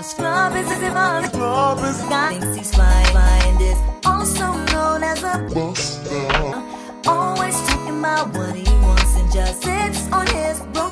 Scrub is a man. Scrub is guy thinks he's fine. Is also known as a buster. Always talking about what he wants and just sits on his broke